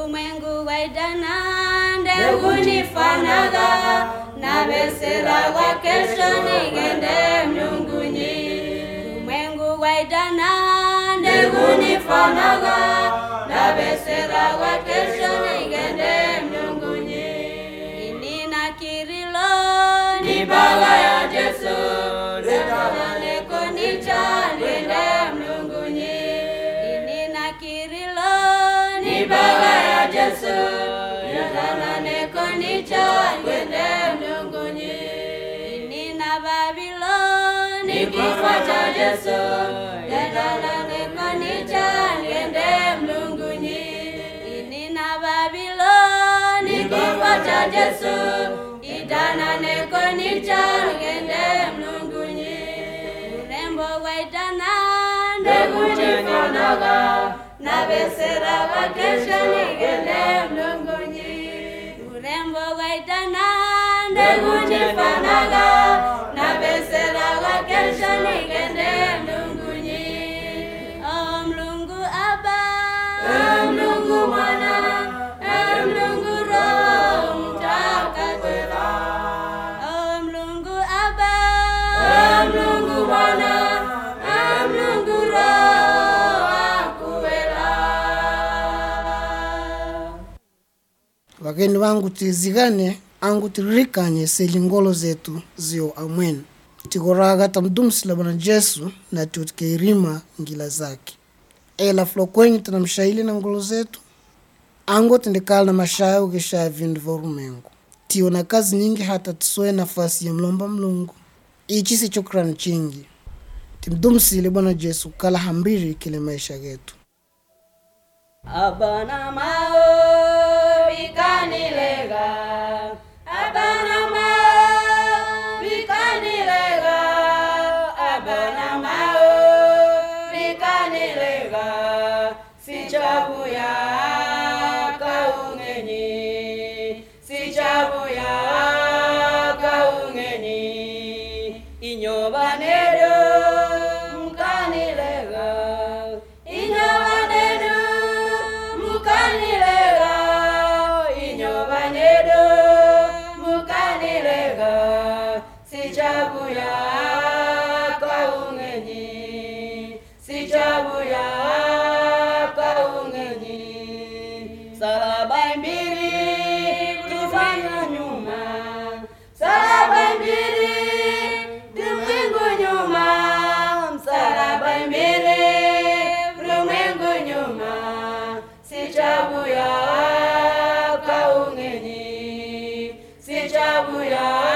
Rumwengu waidana ndegunifanaga nabesera wa kesho nigende mlungunyi. Rumwengu waidana ndegunifanaga nabesera wa kesho nigende mlungunyi. Inina kirilo ni bala ya Jesu Rekana konicha nigende mlungunyi. Inina kirilo ni bala ya Jesu Rekana konicha nigende mlungunyi. Inina Babiloni kifo cha Jesu Rekana konicha nigende mlungunyi. Inina Babiloni kifo cha Jesu idana nekonicha nigende mlungunyi. Urembo waidana ndegunifanaga nabesera wa kesho nigende mlungunyi. Urembo waidana ndegunifanaga nabesera wa kesho nigende mlungunyi. O Mlungu Aba, o Mlungu Mwana, o Mlungu Roho Mtakatifu. O Mlungu Aba, o Mlungu Mwana, o Mlungu Roho akuwela. Wageni wangu tizigane angu tiririkanye selingolo zetu zio amwen. Tigoraga tamdumsila Bwana Jesu na tutikeirima ngila zake. Ela flokwenye tunamshaili na ngolo zetu. Ango tindekala na mashaya ukisha vindu vorumengu. Tiyo na kazi nyingi hata tusoe nafasi ya mlomba Mlungu. Ichi si chukrani chingi. Timdumsile Bwana Jesu kala hambiri kile maisha getu. Abana mao bikanilega, abana mao bikanilega, abana mao bikanilega. Sichabu ya kaungeni, sichabu ya kaungeni. Inyobanedo mkanilega, inyobanedo mukanilega, inyobanedo mukanilega. Sichabu ya kaungeni, sichabu ya kaungeni. Salaba mbili tufanya nyuma, salaba mbili rumwengu nyuma, salaba mbili rumwengu nyuma. Sichabu ya kaungeni, sichabu ya